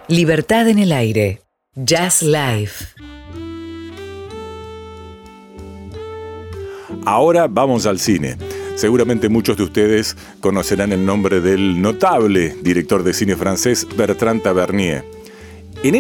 Libertad en el aire. Jazz Live. Ahora vamos al cine. Seguramente muchos de ustedes conocerán el nombre del notable director de cine francés Bertrand Tavernier. En el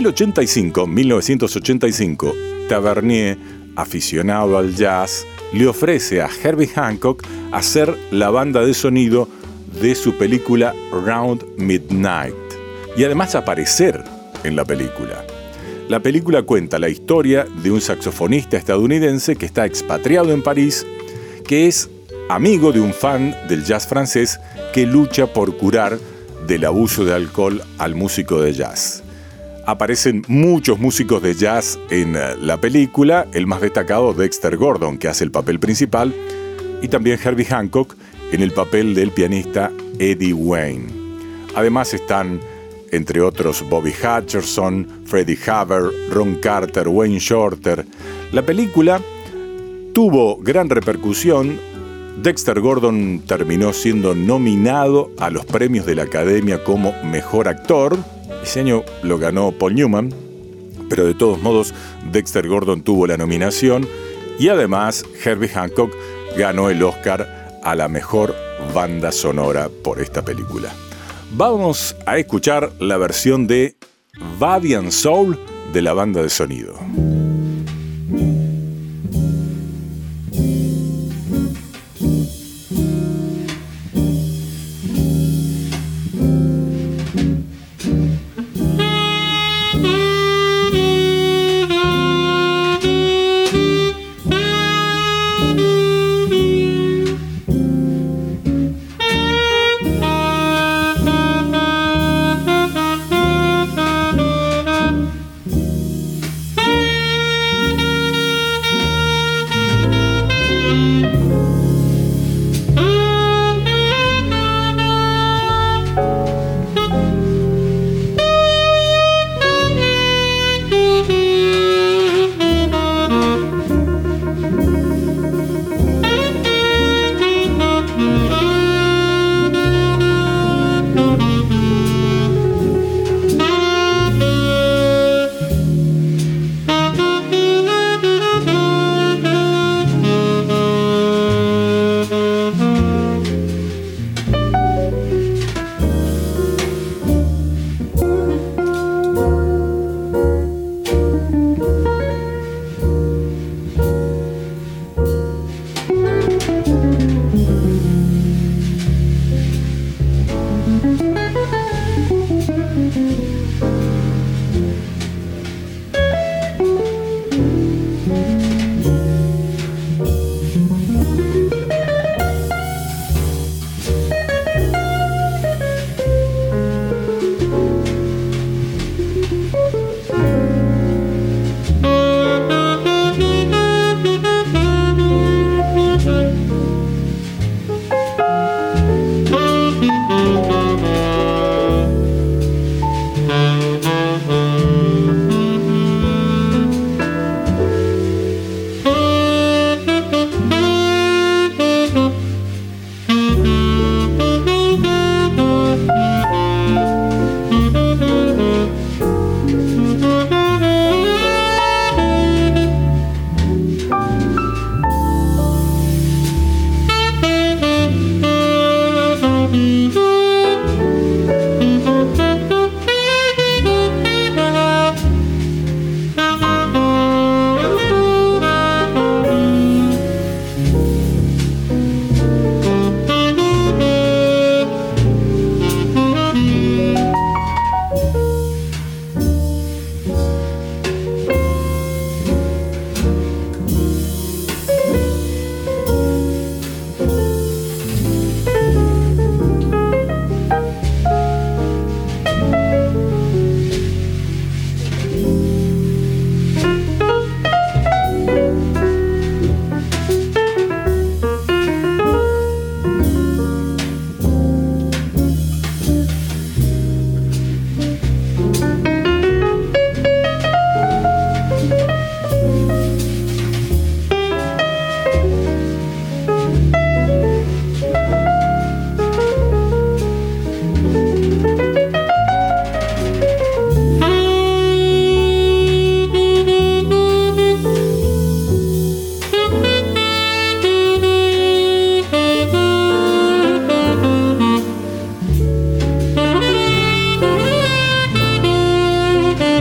1985, Tavernier, aficionado al jazz, le ofrece a Herbie Hancock hacer la banda de sonido de su película Round Midnight y además aparecer en la película. La película cuenta la historia de un saxofonista estadounidense que está expatriado en París, que es amigo de un fan del jazz francés que lucha por curar del abuso de alcohol al músico de jazz. Aparecen muchos músicos de jazz en la película, el más destacado Dexter Gordon, que hace el papel principal, y también Herbie Hancock en el papel del pianista Eddie Wayne. Además están, entre otros, Bobby Hutcherson, Freddie Hubbard, Ron Carter, Wayne Shorter. La película tuvo gran repercusión. Dexter Gordon terminó siendo nominado a los premios de la Academia como Mejor Actor. Ese año lo ganó Paul Newman, pero de todos modos Dexter Gordon tuvo la nominación y además Herbie Hancock ganó el Oscar a la mejor banda sonora por esta película. Vamos a escuchar la versión de Body and Soul de la banda de sonido.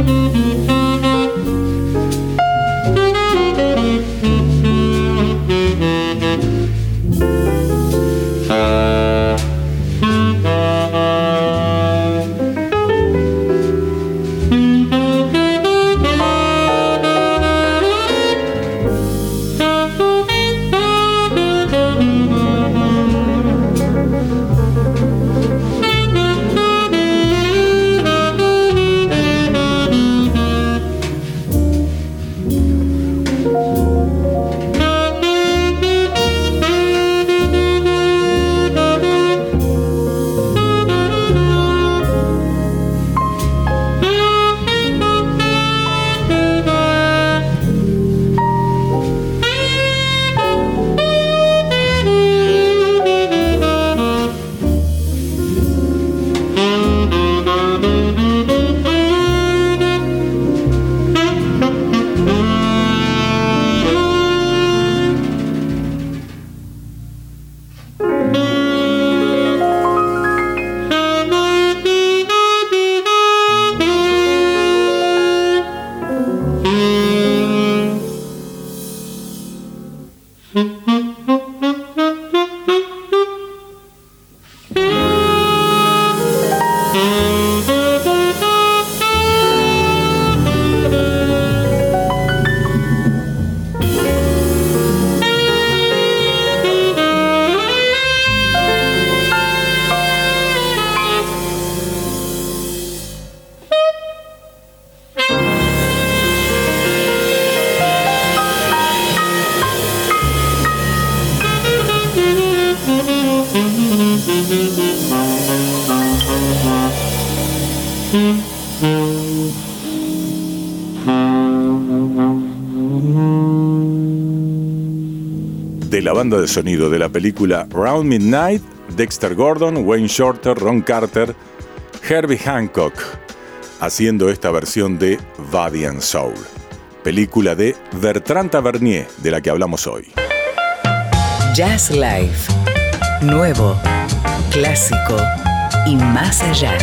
De la banda de sonido de la película Round Midnight, Dexter Gordon, Wayne Shorter, Ron Carter, Herbie Hancock, haciendo esta versión de Body and Soul, película de Bertrand Tavernier, de la que hablamos hoy. Jazz Live, nuevo, clásico y más allá.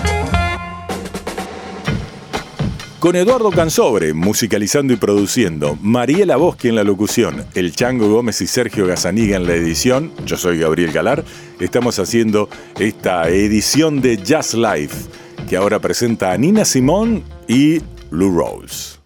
Con Eduardo Cansobre, musicalizando y produciendo, Mariela Boschi en la locución, El Chango Gómez y Sergio Gazzaniga en la edición, yo soy Gabriel Galar, estamos haciendo esta edición de Jazz Live, que ahora presenta a Nina Simone y Lou Rawls.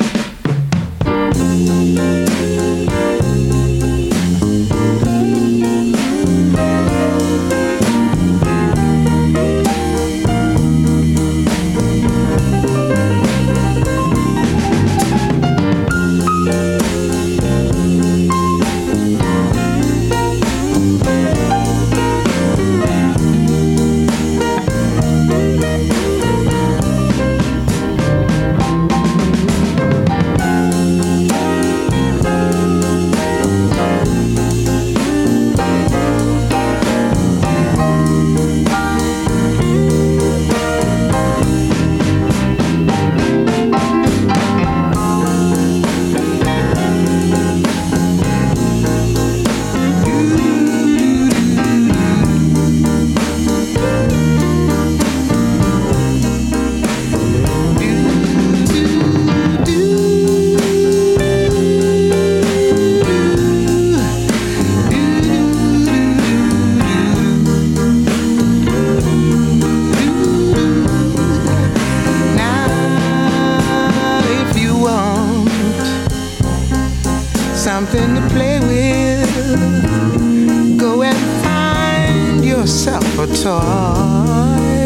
Something to play with, go and find yourself a toy.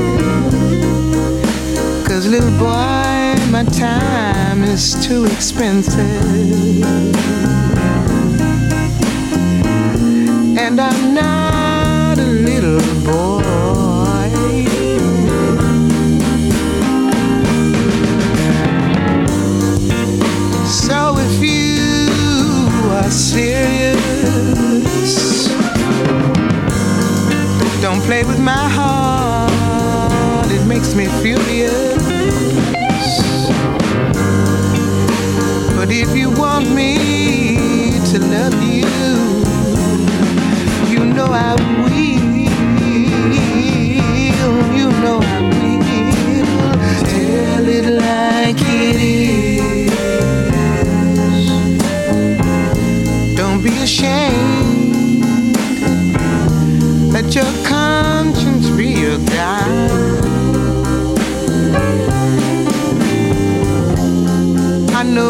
'Cause little boy, my time is too expensive, and I'm not a little boy. So if you are serious, don't play with my heart, it makes me furious. But if you want me to love you, you know I will, you know I will. Tell little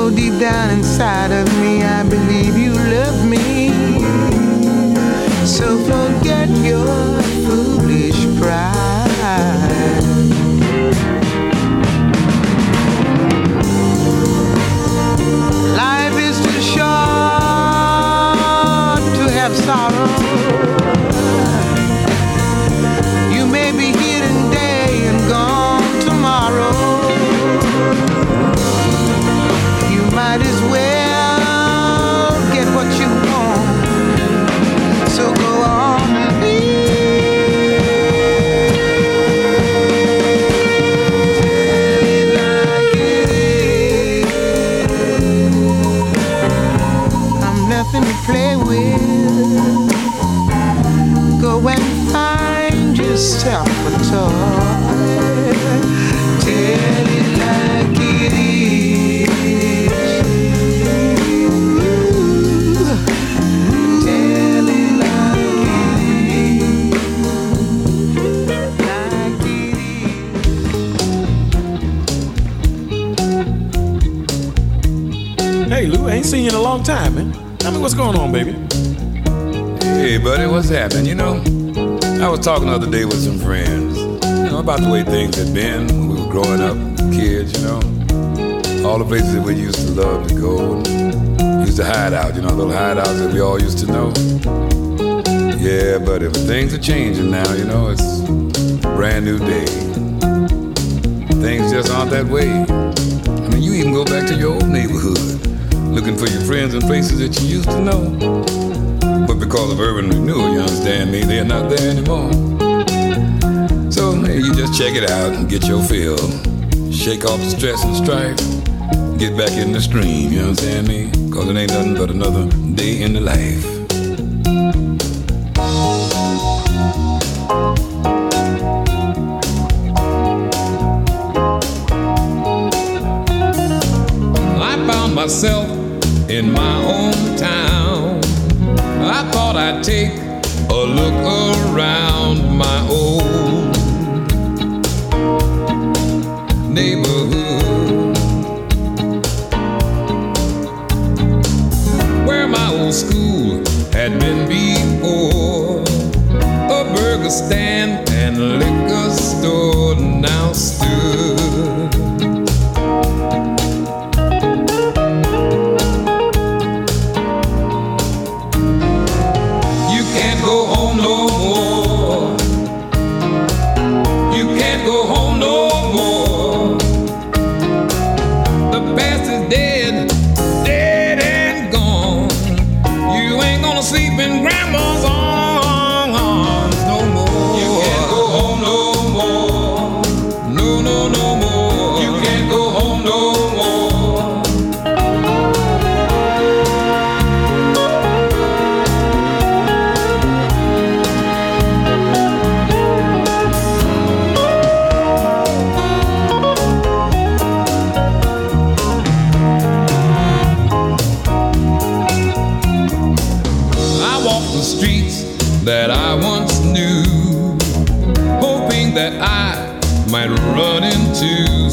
know deep down inside of me, I believe you love me. So forget your foolish pride. Life is too short to have sorrow. You may be here today and gone tomorrow. You might as well get what you want. So go on and like it is. I'm nothing to play with. Go and find yourself a toy. Tell it like it is. Tell it like it is. Hey, Lou, I ain't seen you in a long time, man. Tell me what's going on, baby. Hey, buddy, what's happening? You know, I was talking the other day with some friends, you know, about the way things had been when we were growing up, kids, you know. All the places that we used to love to go and used to hide out, you know, little hideouts that we all used to know. Yeah, but if things are changing now, you know, it's a brand new day. Things just aren't that way. I mean, you even go back to your old neighborhood, looking for your friends and places that you used to know. But because of urban renewal, you understand me, they're not there anymore. So hey, you just check it out and get your fill. Shake off the stress and strife. Get back in the stream, you understand me? Cause it ain't nothing but another day in the life. I found myself in my hometown. I thought I'd take a look around my old neighborhood, where my old school had been before. A burger stand and liquor store now stood. That I once knew, hoping that I might run into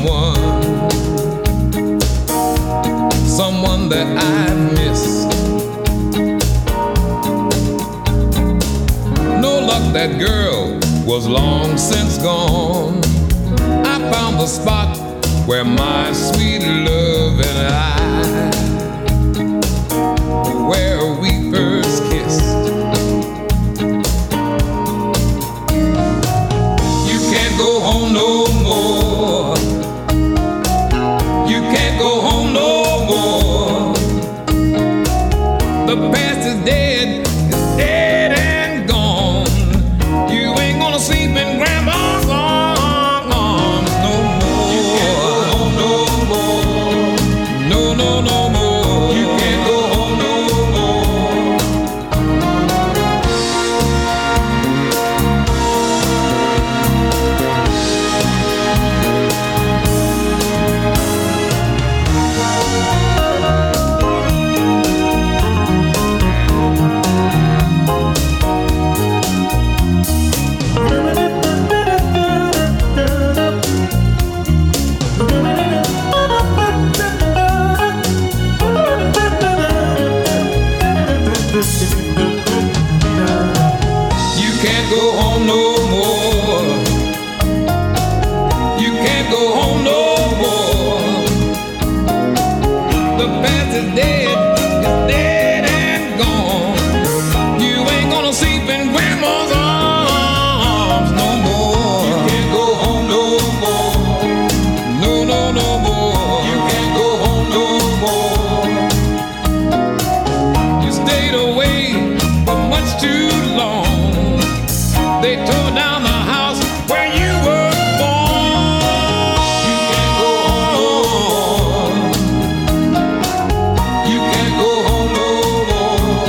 someone that I missed. No luck, that girl was long since gone. I found the spot where my sweet love and I, where we first kissed. Go home no more. You can't go home no more. The past is dead and gone. You ain't gonna sleep in grandma's arms no more. You can't go home no more. No, no, no more. You can't go home no more. can't go home no more. The past is dead, it's dead and gone. You ain't gonna sleep in grandma's arms no more. You can't go home no more. No, no, no more. You can't go home no more. You stayed away for much too long. They tore down the house where you were born. You can't go home no more. You can't go home no more.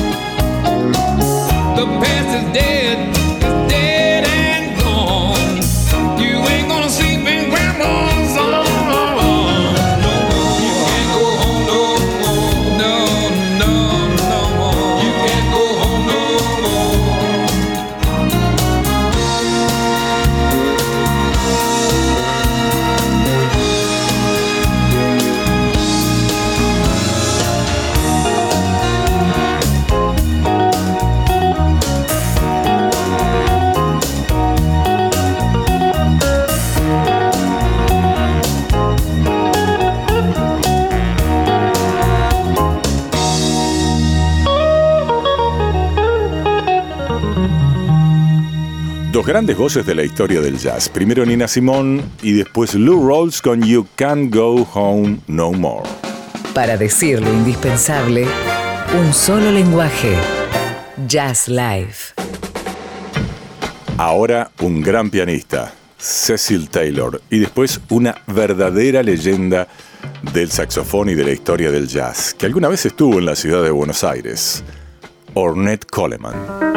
The past is dead, it's dead and gone. You ain't gonna sleep in grandma's arms no more. You can't go home no more. No, no, no more. You can't go home no more. Dos grandes voces de la historia del jazz. Primero Nina Simone y después Lou Rawls con You Can't Go Home No More. Para decir lo indispensable, un solo lenguaje. Jazz Live. Ahora un gran pianista, Cecil Taylor, y después una verdadera leyenda del saxofón y de la historia del jazz, que alguna vez estuvo en la ciudad de Buenos Aires, Ornette Coleman.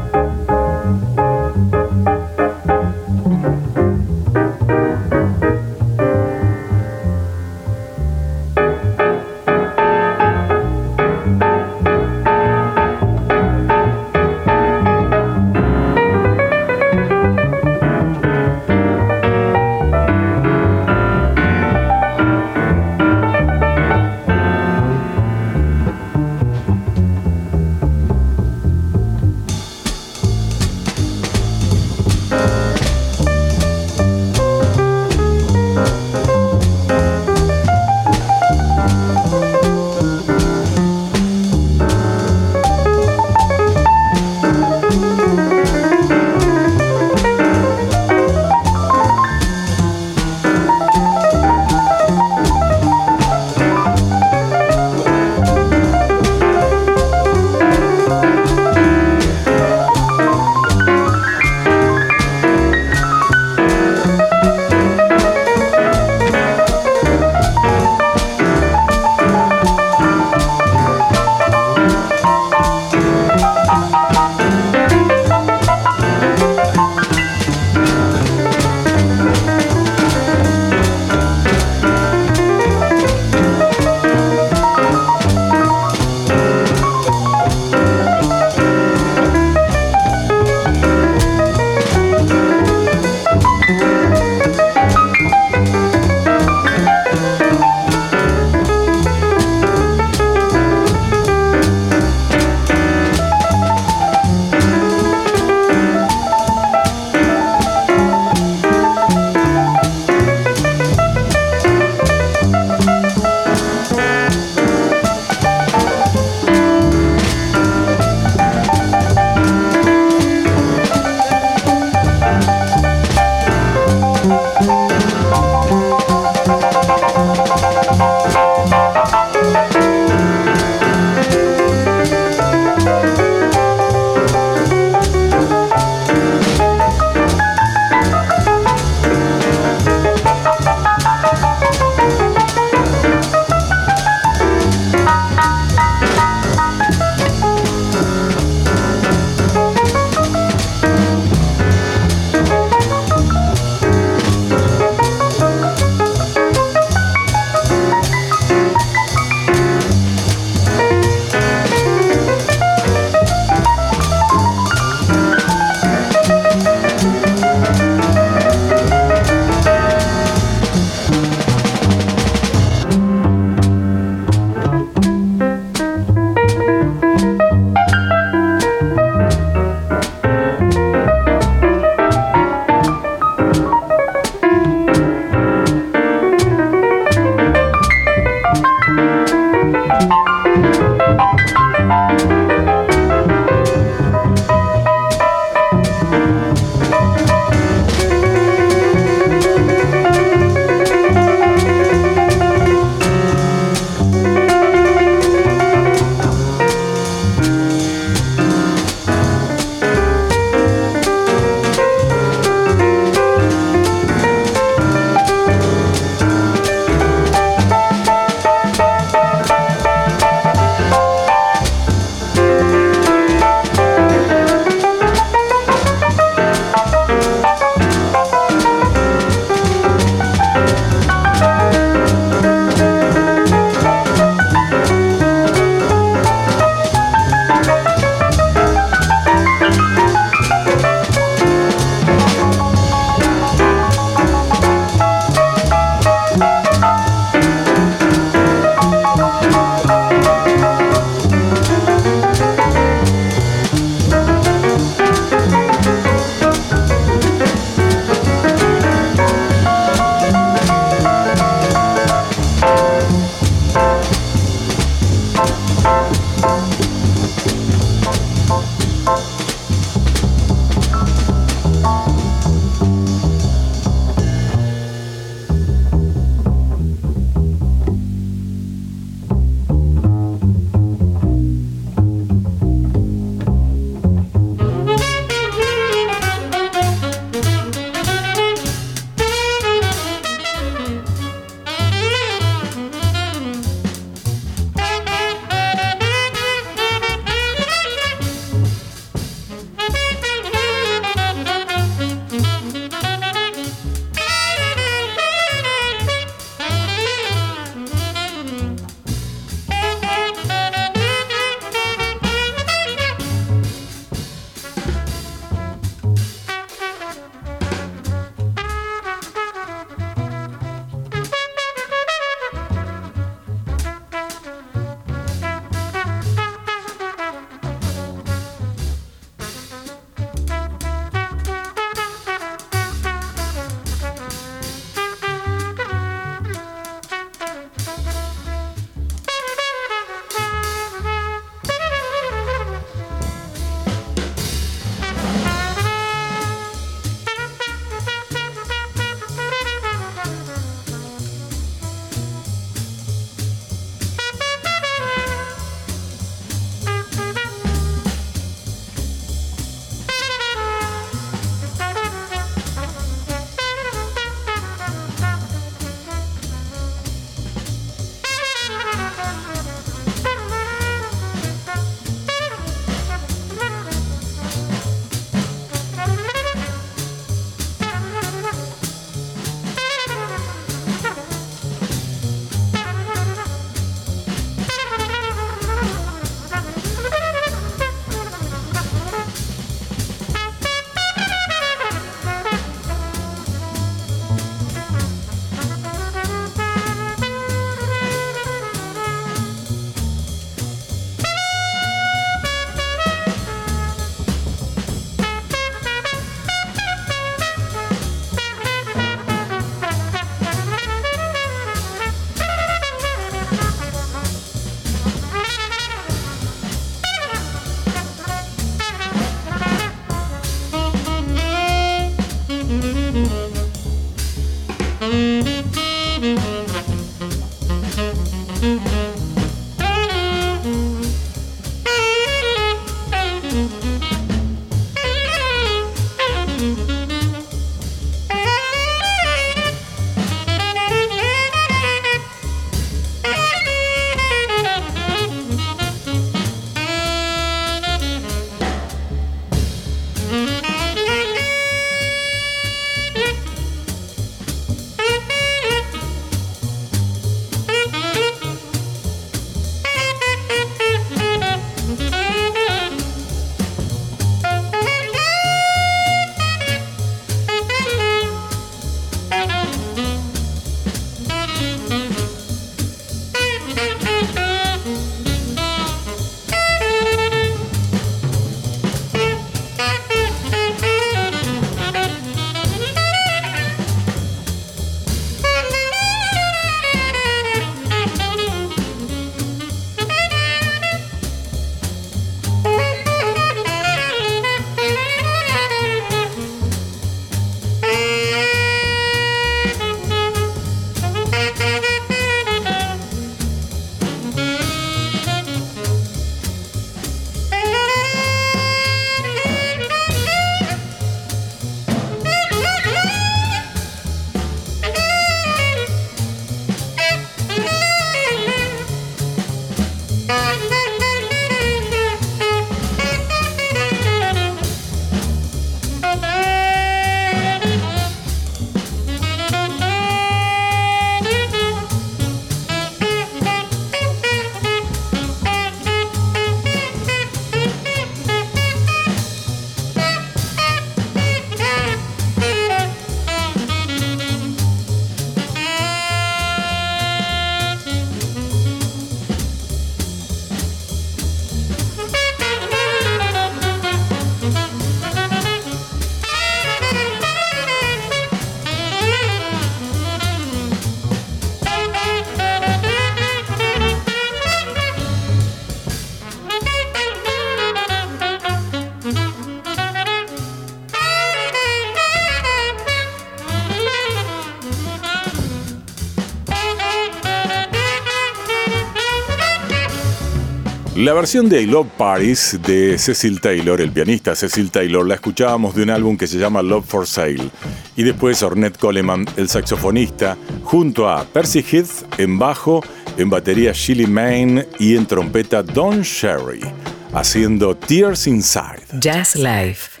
La versión de I Love Paris de Cecil Taylor, el pianista Cecil Taylor, la escuchábamos de un álbum que se llama Love for Sale. Y después Ornette Coleman, el saxofonista, junto a Percy Heath en bajo, en batería Shirley Mann y en trompeta Don Cherry, haciendo Tears Inside. Jazz Live.